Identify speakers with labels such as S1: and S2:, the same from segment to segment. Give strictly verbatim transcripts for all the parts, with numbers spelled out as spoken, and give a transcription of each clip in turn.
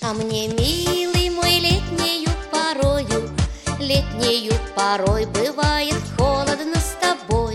S1: А мне, милый мой, летнею порою, летнею порой бывает холодно с тобой.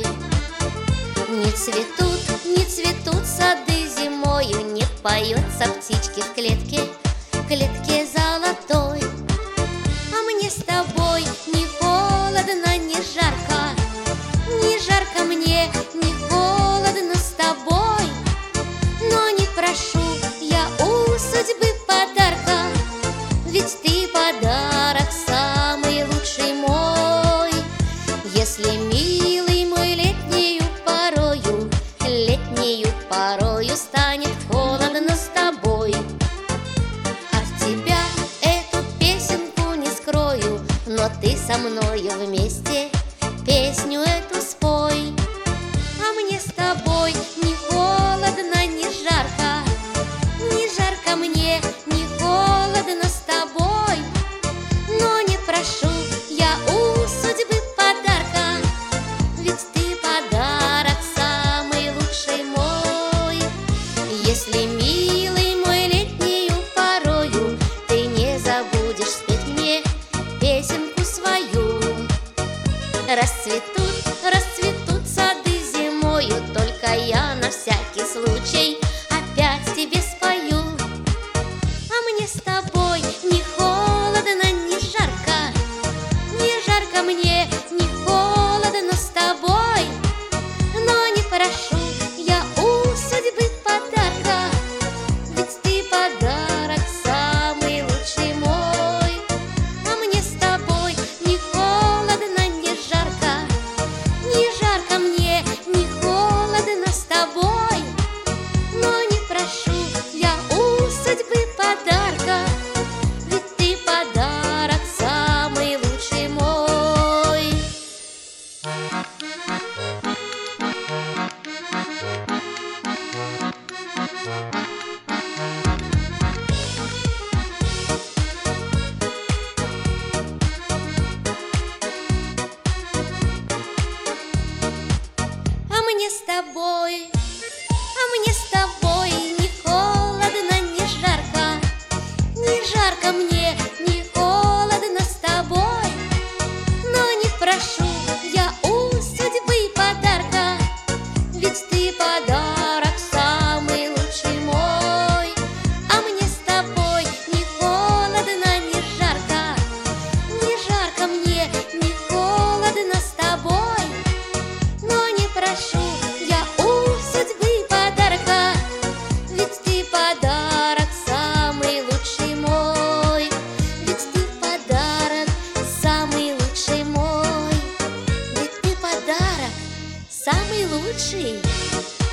S1: Не цветут, не цветут сады зимою, не поются птички в клетке, в клетке золотой. А мне с тобой не холодно, не жарко, не жарко мне, не холодно с тобой. Но не прошу я у судьбы подарка, ведь ты подарок самый лучший мой. Если, милый мой, летнею порою, летнею порою станет холодно с тобой, а в тебя эту песенку не скрою, но ты со мною вместе песню эту спой. А мне с тобой не холодно, не жарко, не жарко мне, не холодно с тобой. Но не прошу я у судьбы подарка, ведь ты подарок самый лучший мой. Если, милый мой, летнею порою ты не забудешь спеть мне песенку свою. Расцветут, расцветут сады зимою, только я на всякий случай опять тебе спою. А мне с тобой не холодно, не жарко, не жарко мне, не холодно с тобой. Но не прошу я у судьбы подарка, ведь ты подарок самый лучший мой. А мне с тобой не холодно, не жарко, не жарко мне, не холодно с тобой. Но не прошу я у судьбы подарка, ведь ты подарок самый лучший мой. А мне с тобой, а мне с тобой не холодно, не жарко, не жарко мне, не холодно с тобой. Но не прошу я у судьбы подарка, ведь ты подарок самый лучший мой. А мне с тобой не холодно, не жарко, не жарко мне, не холодно с тобой. Но не прошу я у судьбы подарка, ведь ты подарок самый лучший мой. Ведь ты подарок самый лучший мой. Ведь ты подарок самый лучший.